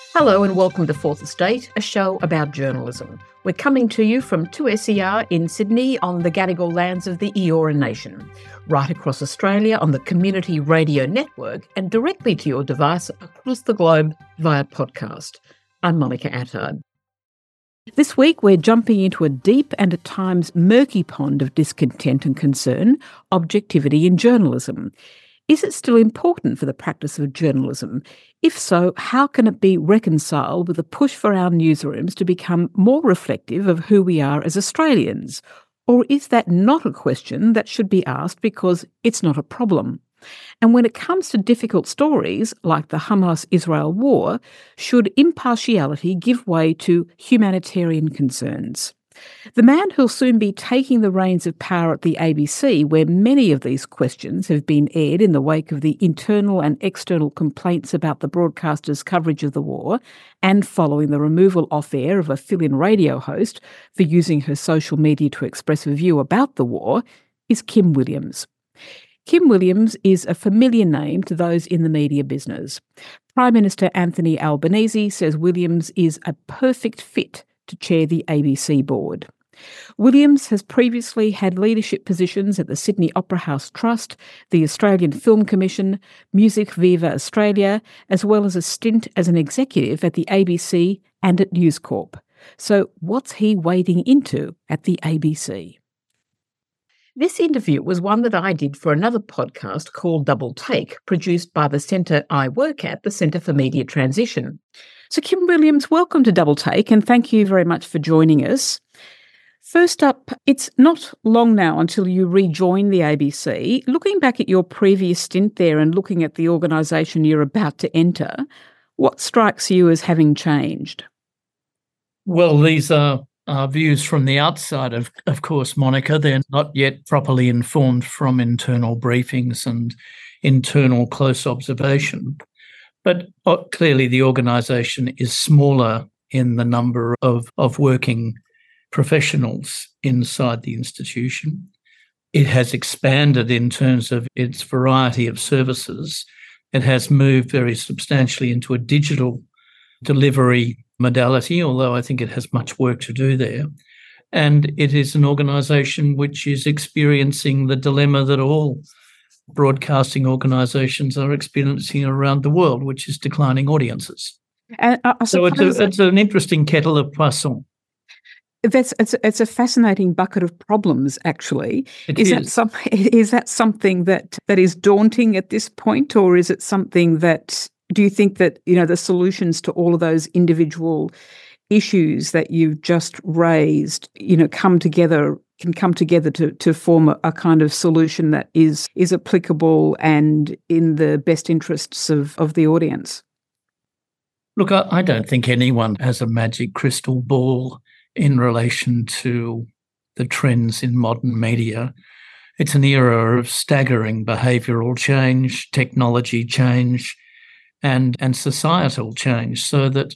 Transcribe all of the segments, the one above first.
Hello and welcome to Fourth Estate, a show about journalism. We're coming to you from 2SER in Sydney on the Gadigal lands of the Eora Nation, right across Australia on the Community Radio Network and directly to your device across the globe via podcast. I'm Monica Attard. This week we're jumping into a deep and at times murky pond of discontent and concern, objectivity in journalism. Is it still important for the practice of journalism? If so, how can it be reconciled with a push for our newsrooms to become more reflective of who we are as Australians? Or is that not a question that should be asked because it's not a problem? And when it comes to difficult stories like the Hamas-Israel war, should impartiality give way to humanitarian concerns? The man who'll soon be taking the reins of power at the ABC, where many of these questions have been aired in the wake of the internal and external complaints about the broadcaster's coverage of the war, and following the removal off-air of a fill-in radio host for using her social media to express a view about the war, is Kim Williams. Kim Williams is a familiar name to those in the media business. Prime Minister Anthony Albanese says Williams is a perfect fit to chair the ABC board. Williams has previously had leadership positions at the Sydney Opera House Trust, the Australian Film Commission, Music Viva Australia, as well as a stint as an executive at the ABC and at News Corp. So what's he wading into at the ABC? This interview was one that I did for another podcast called Double Take, produced by the centre I work at, the Centre for Media Transition. So Kim Williams, welcome to Double Take and thank you very much for joining us. First up, it's not long now until you rejoin the ABC. Looking back at your previous stint there and looking at the organisation you're about to enter, what strikes you as having changed? Well, these are views from the outside, of course, Monica. They're not yet properly informed from internal briefings and internal close observation. But clearly the organisation is smaller in the number of working professionals inside the institution. It has expanded in terms of its variety of services. It has moved very substantially into a digital delivery modality, although I think it has much work to do there. And it is an organisation which is experiencing the dilemma that all broadcasting organisations are experiencing around the world, which is declining audiences. So it's an interesting kettle of poisson. It's a fascinating bucket of problems, actually. Is that something that is daunting at this point, or is it something that, do you think that, the solutions to all of those individual issues that you've just raised, can come together to form a kind of solution that is applicable and in the best interests of the audience? Look, I don't think anyone has a magic crystal ball in relation to the trends in modern media. It's an era of staggering behavioural change, technology change, and societal change, so that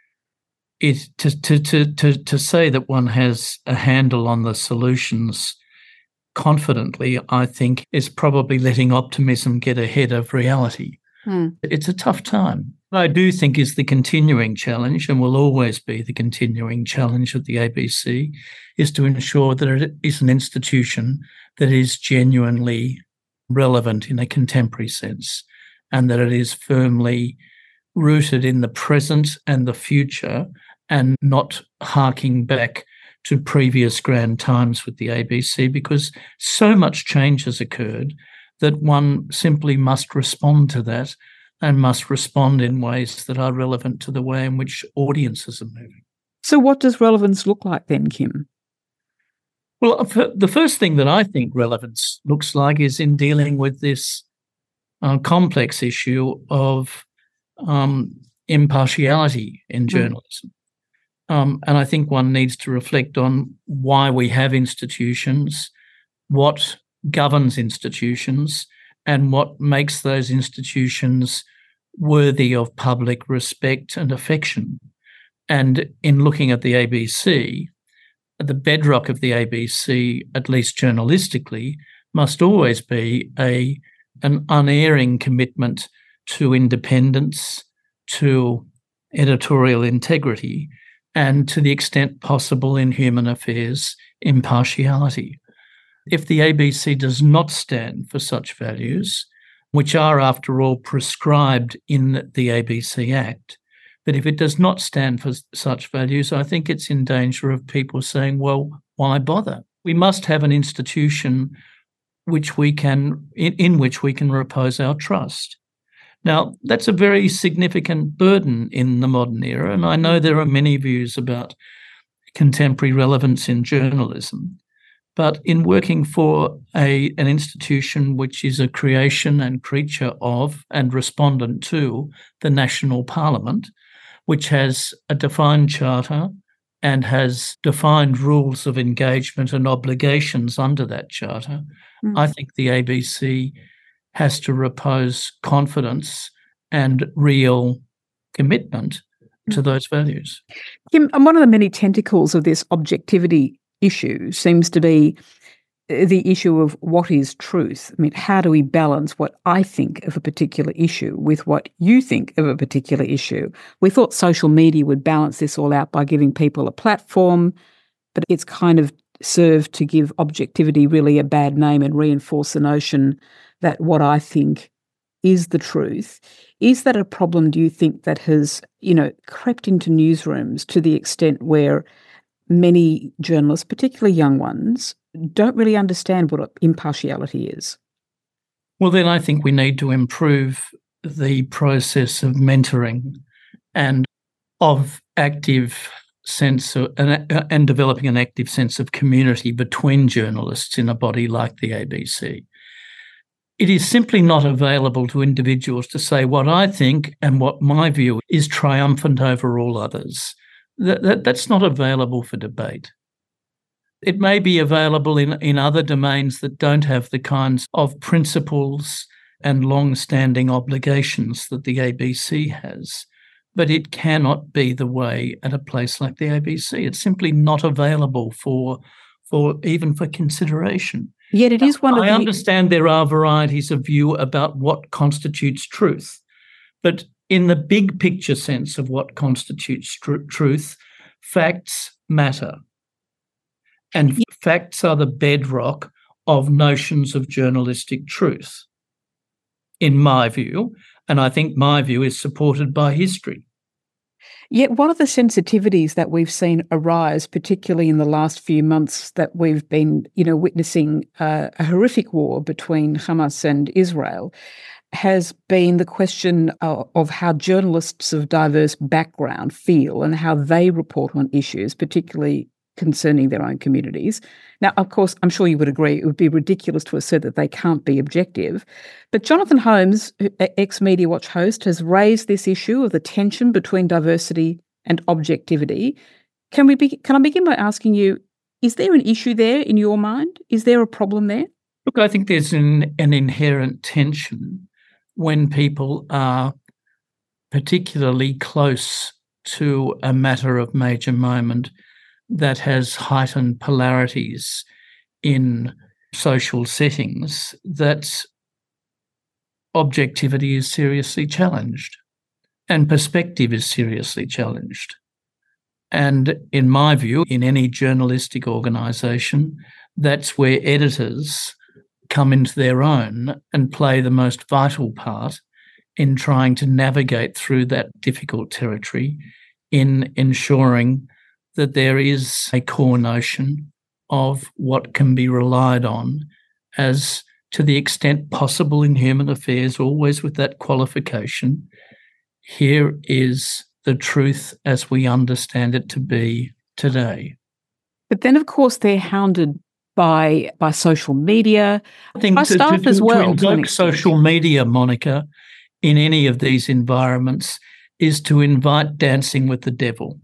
to say that one has a handle on the solutions confidently, I think, is probably letting optimism get ahead of reality. It's a tough time. What I do think is the continuing challenge, and will always be the continuing challenge of the ABC, is to ensure that it is an institution that is genuinely relevant in a contemporary sense, and that it is firmly rooted in the present and the future, and not harking back to previous grand times with the ABC, because so much change has occurred that one simply must respond to that and must respond in ways that are relevant to the way in which audiences are moving. So what does relevance look like then, Kim? Well, the first thing that I think relevance looks like is in dealing with this complex issue of impartiality in journalism. And I think one needs to reflect on why we have institutions, what governs institutions, and what makes those institutions worthy of public respect and affection. And in looking at the ABC, the bedrock of the ABC, at least journalistically, must always be an unerring commitment to independence, to editorial integrity, and to the extent possible in human affairs, impartiality. If the ABC does not stand for such values, which are, after all, prescribed in the ABC Act, but if it does not stand for such values, I think it's in danger of people saying, well, why bother? We must have an institution in which we can repose our trust. Now, that's a very significant burden in the modern era, and I know there are many views about contemporary relevance in journalism. But in working for an institution which is a creation and creature of and respondent to the National Parliament, which has a defined charter and has defined rules of engagement and obligations under that charter, I think the ABC has to repose confidence and real commitment to those values. Kim, and one of the many tentacles of this objectivity issue seems to be the issue of what is truth. I mean, how do we balance what I think of a particular issue with what you think of a particular issue? We thought social media would balance this all out by giving people a platform, but it's kind of served to give objectivity really a bad name and reinforce the notion that what I think is the truth. Is that a problem, do you think, that has, crept into newsrooms to the extent where many journalists, particularly young ones, don't really understand what impartiality is? Well, then I think we need to improve the process of mentoring and of active sense of, and developing an active sense of community between journalists in a body like the ABC. It is simply not available to individuals to say what I think and what my view is triumphant over all others. That's not available for debate. It may be available in other domains that don't have the kinds of principles and long-standing obligations that the ABC has, but it cannot be the way at a place like the ABC. It's simply not available for consideration. Yet it is one of I understand there are varieties of view about what constitutes truth, but in the big picture sense of what constitutes truth, facts matter. And facts are the bedrock of notions of journalistic truth, in my view, and I think my view is supported by history. Yet one of the sensitivities that we've seen arise, particularly in the last few months that we've been, witnessing a horrific war between Hamas and Israel, has been the question of how journalists of diverse background feel and how they report on issues, particularly concerning their own communities. Now, of course, I'm sure you would agree it would be ridiculous to assert that they can't be objective. But Jonathan Holmes, ex-Media Watch host, has raised this issue of the tension between diversity and objectivity. Can I begin by asking you, is there an issue there in your mind? Is there a problem there? Look, I think there's an inherent tension when people are particularly close to a matter of major moment that has heightened polarities in social settings, that objectivity is seriously challenged and perspective is seriously challenged. And in my view, in any journalistic organisation, that's where editors come into their own and play the most vital part in trying to navigate through that difficult territory, in ensuring that there is a core notion of what can be relied on as, to the extent possible in human affairs, always with that qualification, here is the truth as we understand it to be today. But then, of course, they're hounded by social media, I think by staff as well. To invoke social media, Monica, in any of these environments is to invite dancing with the devil.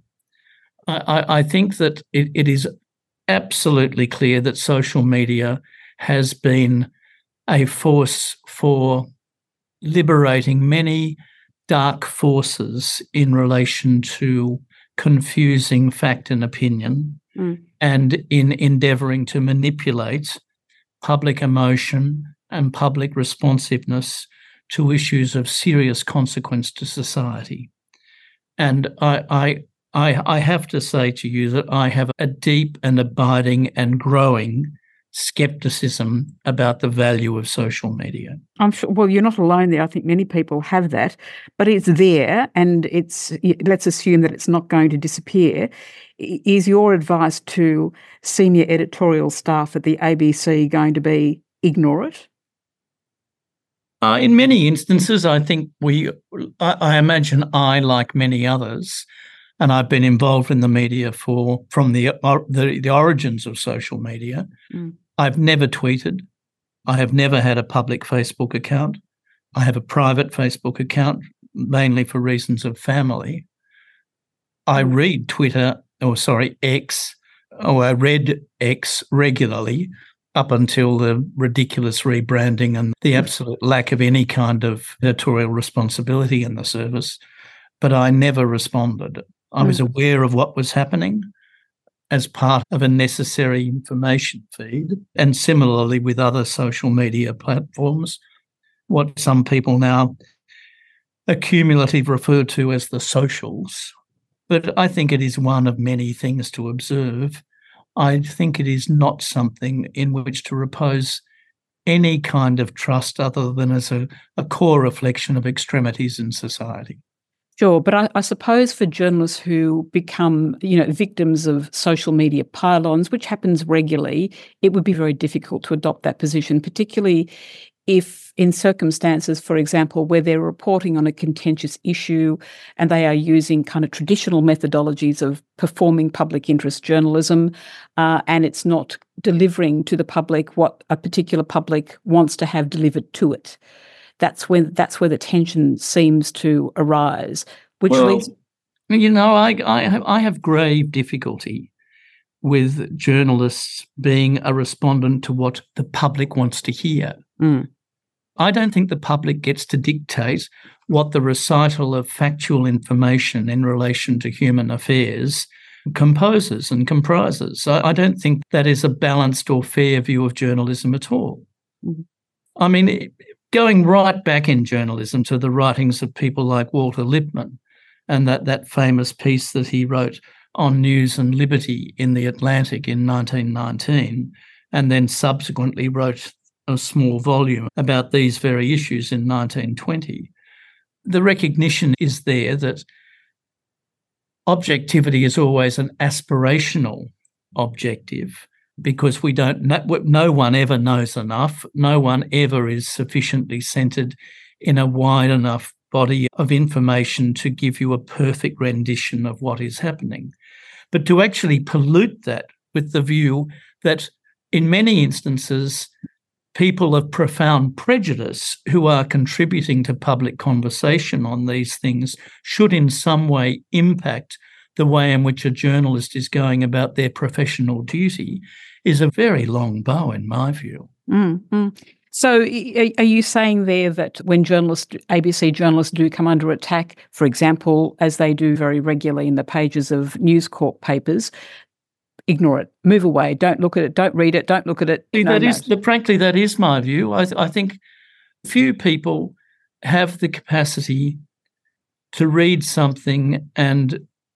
I think that it is absolutely clear that social media has been a force for liberating many dark forces in relation to confusing fact and opinion, and in endeavouring to manipulate public emotion and public responsiveness to issues of serious consequence to society. And I have to say to you that I have a deep and abiding and growing skepticism about the value of social media. I'm sure, well, you're not alone there. I think many people have that, but it's there, and let's assume that it's not going to disappear. Is your advice to senior editorial staff at the ABC going to be ignore it? In many instances, I think I imagine like many others, and I've been involved in the media from the origins of social media. I've never tweeted. I have never had a public Facebook account. I have a private Facebook account, mainly for reasons of family. I read X, or I read X regularly up until the ridiculous rebranding and the absolute lack of any kind of editorial responsibility in the service. But I never responded. I was aware of what was happening as part of a necessary information feed, and similarly with other social media platforms, what some people now accumulatively refer to as the socials. But I think it is one of many things to observe. I think it is not something in which to repose any kind of trust other than as a core reflection of extremities in society. Sure, but I suppose for journalists who become, victims of social media pylons, which happens regularly, it would be very difficult to adopt that position, particularly if in circumstances, for example, where they're reporting on a contentious issue and they are using kind of traditional methodologies of performing public interest journalism, and it's not delivering to the public what a particular public wants to have delivered to it. That's where the tension seems to arise. I have grave difficulty with journalists being a respondent to what the public wants to hear. I don't think the public gets to dictate what the recital of factual information in relation to human affairs composes and comprises. I don't think that is a balanced or fair view of journalism at all. I mean, going right back in journalism to the writings of people like Walter Lippmann and that famous piece that he wrote on news and liberty in The Atlantic in 1919, and then subsequently wrote a small volume about these very issues in 1920. The recognition is there that objectivity is always an aspirational objective, because no one ever knows enough. No one ever is sufficiently centred in a wide enough body of information to give you a perfect rendition of what is happening. But to actually pollute that with the view that in many instances, people of profound prejudice who are contributing to public conversation on these things should in some way impact the way in which a journalist is going about their professional duty is a very long bow, in my view. So are you saying there that when ABC journalists do come under attack, for example, as they do very regularly in the pages of News Corp papers, ignore it, move away, don't look at it, don't read it, don't look at it? Frankly, that is my view. I think few people have the capacity to read something and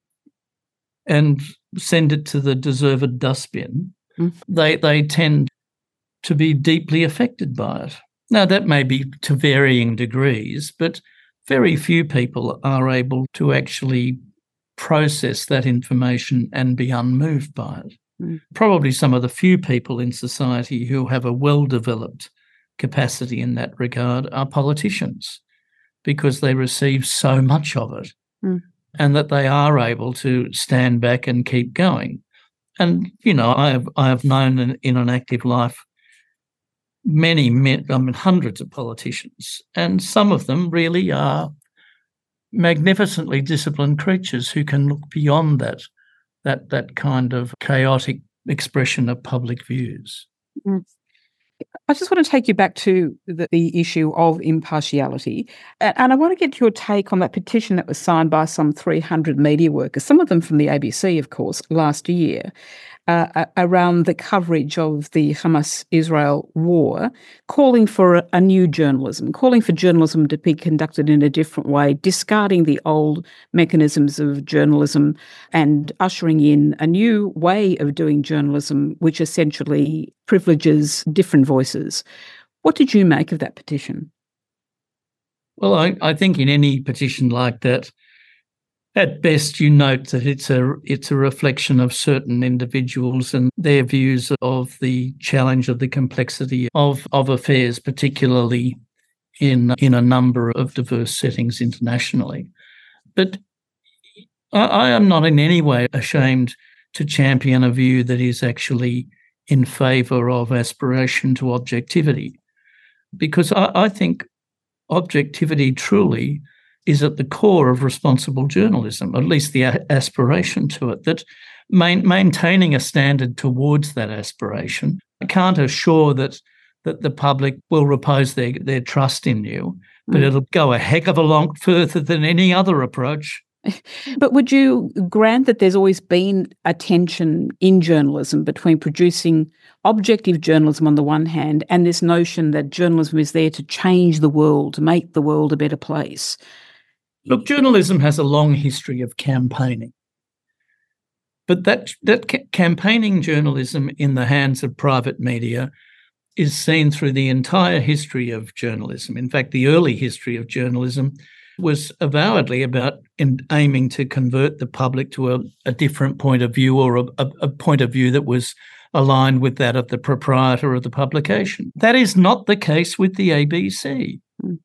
send it to the deserved dustbin. They tend to be deeply affected by it. Now, that may be to varying degrees, but very few people are able to actually process that information and be unmoved by it. Probably some of the few people in society who have a well-developed capacity in that regard are politicians, because they receive so much of it and that they are able to stand back and keep going. And, I have known in an active life hundreds of politicians, and some of them really are magnificently disciplined creatures who can look beyond that kind of chaotic expression of public views. I just want to take you back to the issue of impartiality. And I want to get your take on that petition that was signed by some 300 media workers, some of them from the ABC, of course, last year, around the coverage of the Hamas-Israel war, calling for a new journalism, calling for journalism to be conducted in a different way, discarding the old mechanisms of journalism and ushering in a new way of doing journalism, which essentially privileges different voices. What did you make of that petition? Well, I think in any petition like that, at best, you note that it's a reflection of certain individuals and their views of the challenge of the complexity of affairs, particularly in a number of diverse settings internationally. But I am not in any way ashamed to champion a view that is actually in favour of aspiration to objectivity, because I think objectivity truly is at the core of responsible journalism, at least the aspiration to it, that maintaining a standard towards that aspiration can't assure that the public will repose their trust in you, but it'll go a heck of a lot further than any other approach. But would you grant that there's always been a tension in journalism between producing objective journalism on the one hand and this notion that journalism is there to change the world, to make the world a better place? Look, journalism has a long history of campaigning. But that campaigning journalism in the hands of private media is seen through the entire history of journalism. In fact, the early history of journalism was avowedly about aiming to convert the public to a different point of view, or a point of view that was aligned with that of the proprietor of the publication. That is not the case with the ABC.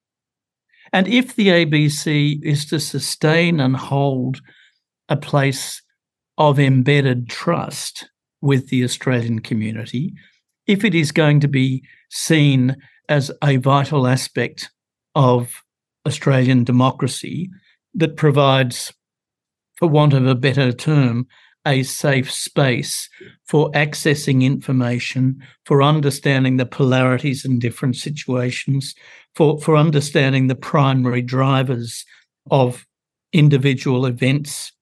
And if the ABC is to sustain and hold a place of embedded trust with the Australian community, if it is going to be seen as a vital aspect of Australian democracy that provides, for want of a better term, a safe space for accessing information, for understanding the polarities in different situations, for understanding the primary drivers of individual events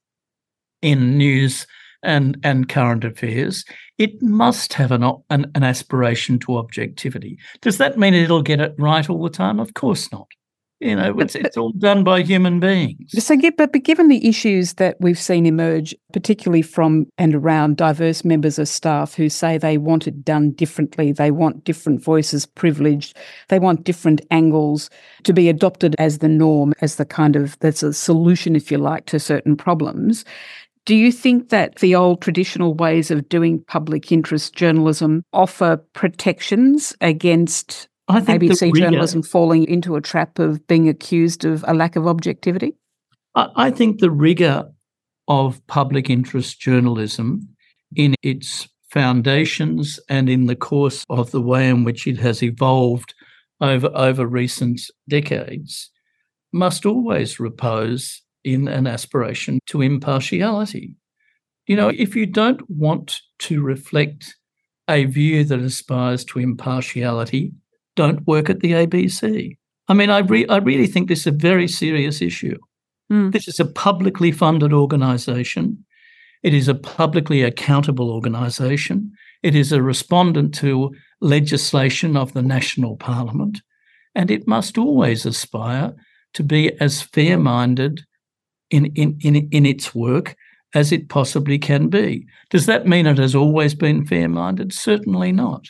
in news and current affairs, it must have an aspiration to objectivity. Does that mean it'll get it right all the time? Of course not. You know, it's all done by human beings. But given the issues that we've seen emerge, particularly from and around diverse members of staff who say they want it done differently, they want different voices privileged, they want different angles to be adopted as the norm, as that's a solution, if you like, to certain problems. Do you think that the old traditional ways of doing public interest journalism offer protections against ABC journalism falling into a trap of being accused of a lack of objectivity? I think the rigour of public interest journalism in its foundations and in the course of the way in which it has evolved over recent decades must always repose in an aspiration to impartiality. You know, if you don't want to reflect a view that aspires to impartiality, don't work at the ABC. I mean, I really think this is a very serious issue. This is a publicly funded organisation. It is a publicly accountable organisation. It is a respondent to legislation of the National Parliament, and it must always aspire to be as fair-minded in its work as it possibly can be. Does that mean it has always been fair-minded? Certainly not.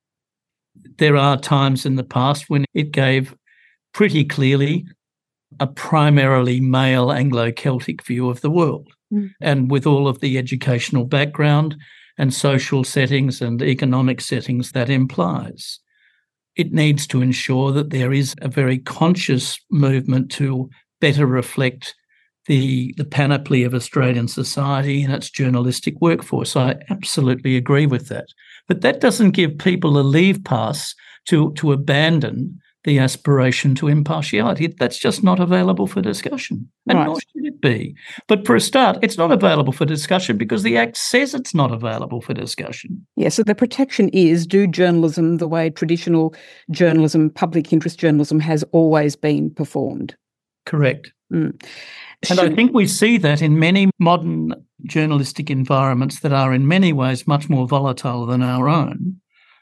There are times in the past when it gave pretty clearly a primarily male Anglo-Celtic view of the world. And with all of the educational background and social settings and economic settings that implies, it needs to ensure that there is a very conscious movement to better reflect the panoply of Australian society and its journalistic workforce. I absolutely agree with that. But that doesn't give people a leave pass to abandon the aspiration to impartiality. That's just not available for discussion, and Right. nor should it be. But for a start, it's not available for discussion because the Act says it's not available for discussion. Yeah, so the protection is do journalism the way traditional journalism, public interest journalism has always been performed. Correct. Mm. And I think we see that in many modern journalistic environments that are in many ways much more volatile than our own.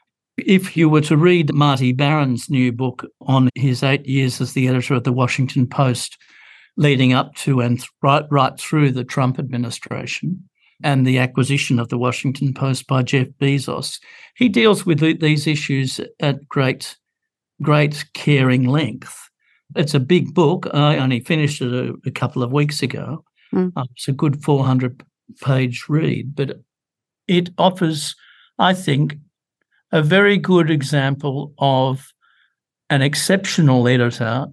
If you were to read Marty Barron's new book on his 8 years as the editor of the Washington Post, leading up to and right through the Trump administration and the acquisition of the Washington Post by Jeff Bezos, he deals with these issues at great caring length. It's a big book. I only finished it a couple of weeks ago. It's a good 400-page read, but it offers, I think, a very good example of an exceptional editor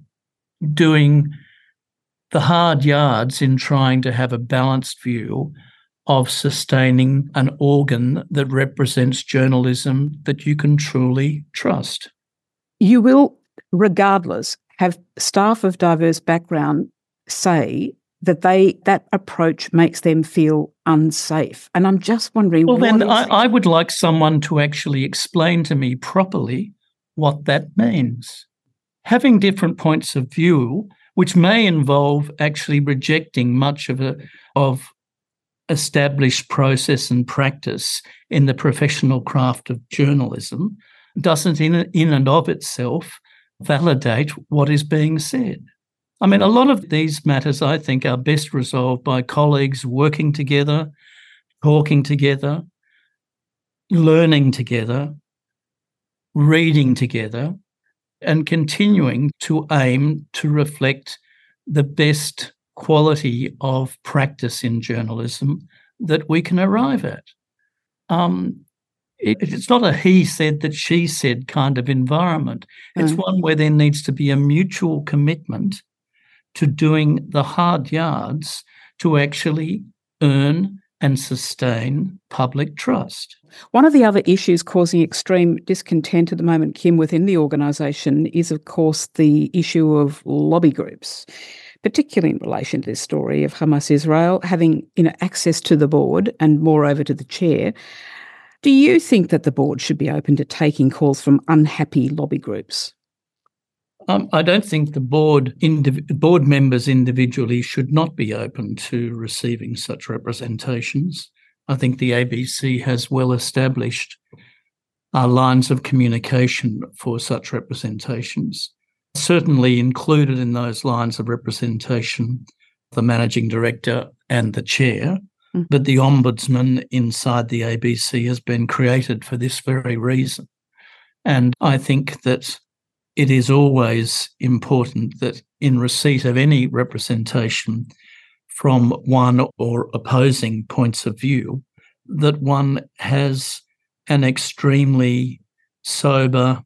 doing the hard yards in trying to have a balanced view of sustaining an organ that represents journalism that you can truly trust. You will, regardless, have staff of diverse background say that that approach makes them feel unsafe. And I'm just wondering... Well, then I would like someone to actually explain to me properly what that means. Having different points of view, which may involve actually rejecting much of established process and practice in the professional craft of journalism, doesn't in and of itself validate what is being said. I mean, a lot of these matters, I think, are best resolved by colleagues working together, talking together, learning together, reading together, and continuing to aim to reflect the best quality of practice in journalism that we can arrive at. It's not a he said that she said kind of environment. It's one where there needs to be a mutual commitment to doing the hard yards to actually earn and sustain public trust. One of the other issues causing extreme discontent at the moment, Kim, within the organisation is, of course, the issue of lobby groups, particularly in relation to this story of Hamas Israel having access to the board and moreover to the chair. Do you think that the board should be open to taking calls from unhappy lobby groups? I don't think the board members individually should not be open to receiving such representations. I think the ABC has well-established lines of communication for such representations. Certainly included in those lines of representation, the managing director and the chair, but the ombudsman inside the ABC has been created for this very reason. And I think that it is always important that in receipt of any representation from one or opposing points of view, that one has an extremely sober,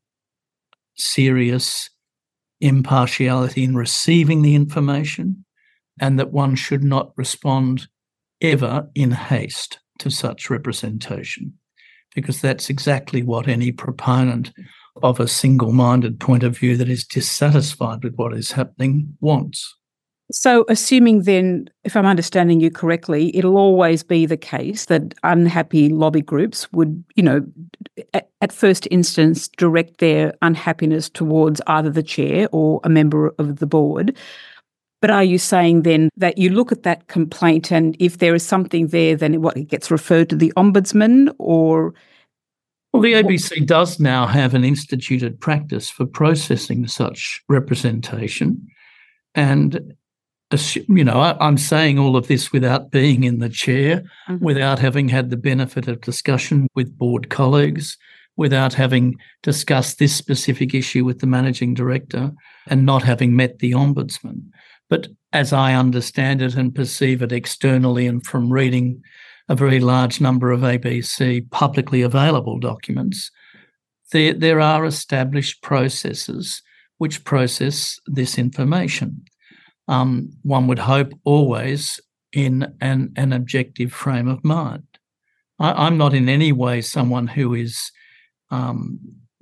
serious impartiality in receiving the information, and that one should not respond ever in haste to such representation, because that's exactly what any proponent of a single-minded point of view that is dissatisfied with what is happening wants. So assuming then, if I'm understanding you correctly, it'll always be the case that unhappy lobby groups would, at first instance, direct their unhappiness towards either the chair or a member of the board. But are you saying then that you look at that complaint and if there is something there, then it gets referred to the ombudsman or... Well, the ABC does now have an instituted practice for processing such representation. And, I'm saying all of this without being in the chair, without having had the benefit of discussion with board colleagues, without having discussed this specific issue with the managing director and not having met the ombudsman. But as I understand it and perceive it externally and from reading a very large number of ABC publicly available documents, there are established processes which process this information. One would hope always in an objective frame of mind. I'm not in any way someone who is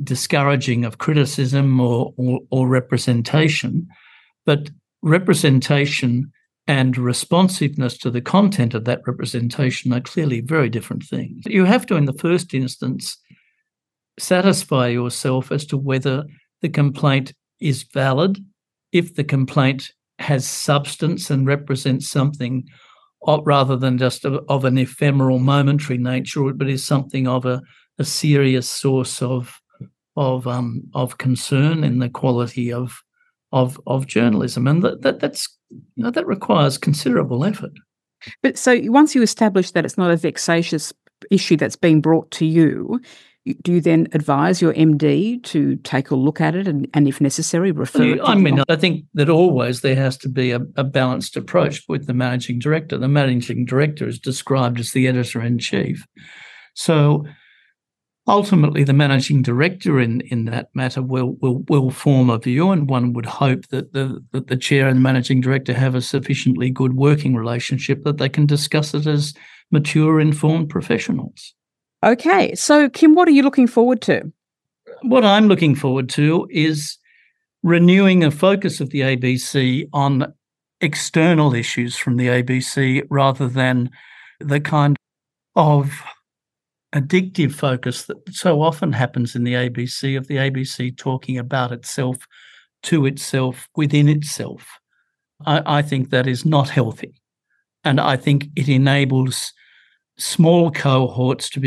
discouraging of criticism or representation, but representation and responsiveness to the content of that representation are clearly very different things. You have to, in the first instance, satisfy yourself as to whether the complaint is valid, if the complaint has substance and represents something rather than just of an ephemeral, momentary nature, but is something of a serious source of concern in the quality of journalism, and that requires considerable effort. But so once you establish that it's not a vexatious issue that's being brought to you, do you then advise your MD to take a look at it and if necessary, refer it to I think that always there has to be a balanced approach with the managing director. The managing director is described as the editor-in-chief. So ultimately, the managing director in that matter will form a view, and one would hope that the chair and the managing director have a sufficiently good working relationship that they can discuss it as mature, informed professionals. Okay. So, Kim, what are you looking forward to? What I'm looking forward to is renewing a focus of the ABC on external issues from the ABC rather than the kind of addictive focus that so often happens in the ABC, of the ABC talking about itself, to itself, within itself. I think that is not healthy. And I think it enables small cohorts to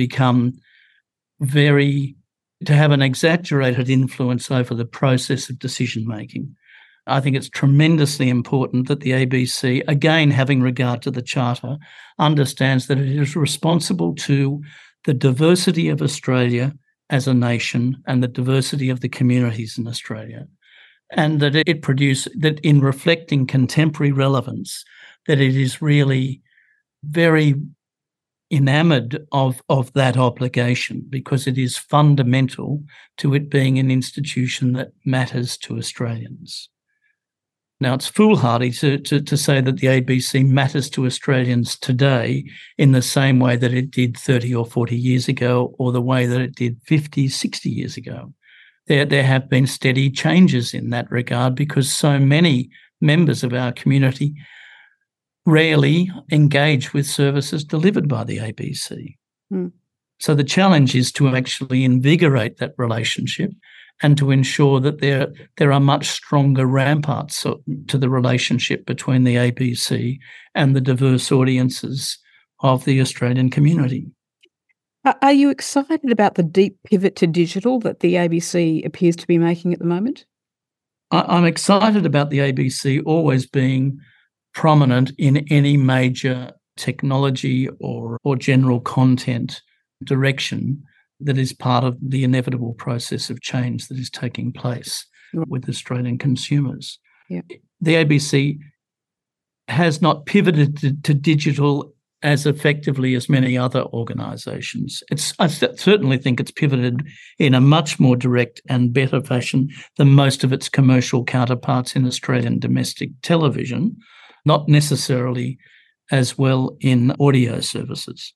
have an exaggerated influence over the process of decision-making. I think it's tremendously important that the ABC, again, having regard to the Charter, understands that it is responsible to the diversity of Australia as a nation and the diversity of the communities in Australia, and that that in reflecting contemporary relevance, that it is really very enamoured of that obligation, because it is fundamental to it being an institution that matters to Australians. Now, it's foolhardy to say that the ABC matters to Australians today in the same way that it did 30 or 40 years ago, or the way that it did 50, 60 years ago. There have been steady changes in that regard, because so many members of our community rarely engage with services delivered by the ABC. So the challenge is to actually invigorate that relationship and to ensure that there are much stronger ramparts to the relationship between the ABC and the diverse audiences of the Australian community. Are you excited about the deep pivot to digital that the ABC appears to be making at the moment? I'm excited about the ABC always being prominent in any major technology or general content direction that is part of the inevitable process of change that is taking place with Australian consumers. Yeah. The ABC has not pivoted to digital as effectively as many other organisations. I certainly think it's pivoted in a much more direct and better fashion than most of its commercial counterparts in Australian domestic television, not necessarily as well in audio services.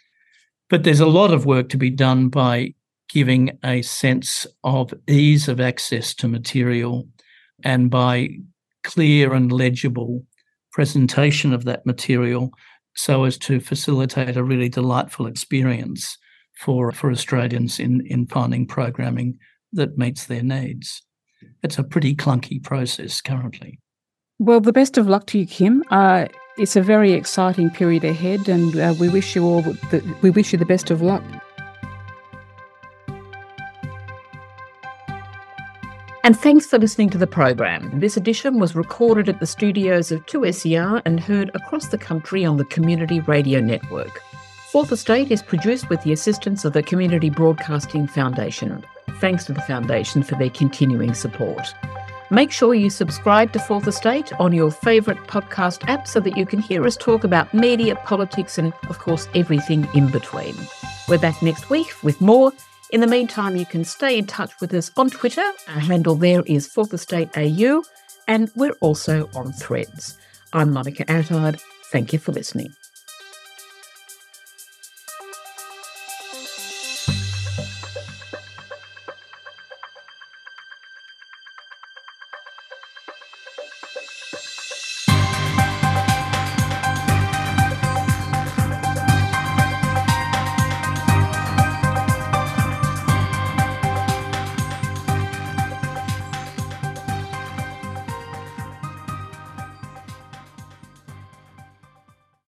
But there's a lot of work to be done by giving a sense of ease of access to material and by clear and legible presentation of that material so as to facilitate a really delightful experience for Australians in finding programming that meets their needs. It's a pretty clunky process currently. Well, the best of luck to you, Kim. It's a very exciting period ahead, and we wish you the best of luck. And thanks for listening to the program. This edition was recorded at the studios of 2SER and heard across the country on the Community Radio Network. Fourth Estate is produced with the assistance of the Community Broadcasting Foundation. Thanks to the Foundation for their continuing support. Make sure you subscribe to Fourth Estate on your favourite podcast app so that you can hear us talk about media, politics and, of course, everything in between. We're back next week with more. In the meantime, you can stay in touch with us on Twitter. Our handle there is Fourth Estate AU, and we're also on Threads. I'm Monica Attard. Thank you for listening.